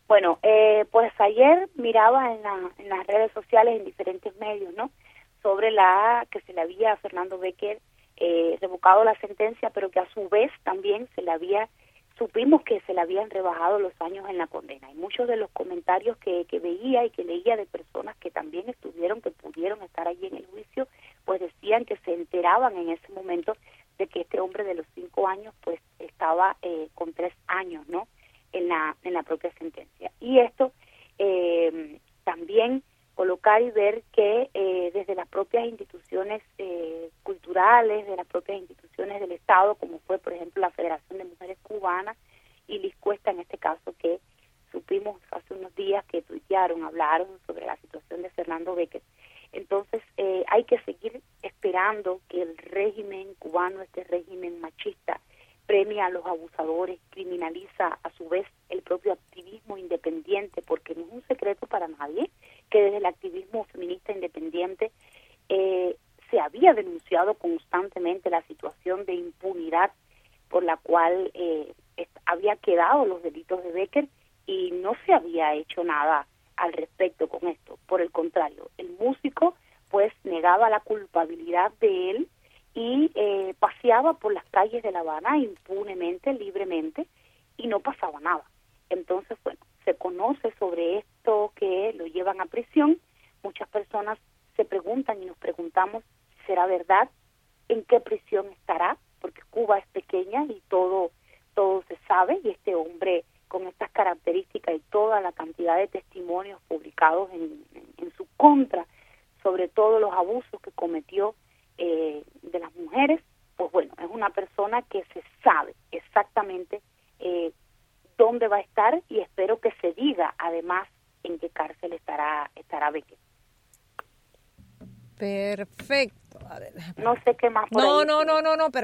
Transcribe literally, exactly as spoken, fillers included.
Bueno, eh, pues ayer miraba en, la, en las redes sociales, en diferentes medios, ¿no?, sobre la que se le había a Fernando Becker eh, revocado la sentencia, pero que a su vez también se le había, supimos que se le habían rebajado los años en la condena. Y muchos de los comentarios que, que veía y que leía de personas que también estuvieron, que pudieron estar allí en el juicio, pues decían que se enteraban en ese momento de que este hombre de los cinco años, pues estaba eh, con tres años, ¿no?, en la en la propia sentencia. Y esto eh, también colocar y ver que eh, desde las propias instituciones eh, culturales, de las propias instituciones del Estado, como fue por ejemplo la Federación de Mujeres Cubanas y Liz Cuesta en este caso, que supimos hace unos días que tuitearon, hablaron sobre la situación de Fernando Becker. Entonces eh, hay que seguir esperando que el régimen cubano, este régimen machista, premia a los abusadores, criminaliza a su vez el propio activismo independiente, porque no es un secreto para nadie que desde el activismo feminista independiente eh, se había denunciado constantemente la situación de impunidad por la cual eh, había quedado los delitos de Becker y no se había hecho nada al respecto con esto. Por el contrario, el músico pues negaba la culpabilidad de él y eh, paseaba por las calles de La Habana impunemente, libremente, y no pasaba nada. Entonces, bueno, se conoce sobre esto que lo llevan a prisión. Muchas personas se preguntan y nos preguntamos si será verdad, en qué prisión estará, porque Cuba es pequeña y todo, todo se sabe, y este hombre con estas características y toda la cantidad de testimonios publicados en, en, en su contra, sobre todo los abusos que cometió eh, de las mujeres, pues bueno, es una persona que se sabe exactamente eh, dónde va a estar, y espero que se diga además en qué cárcel estará estará Becker. Perfecto. No sé qué más por No, ahí. no, no, no, no, pero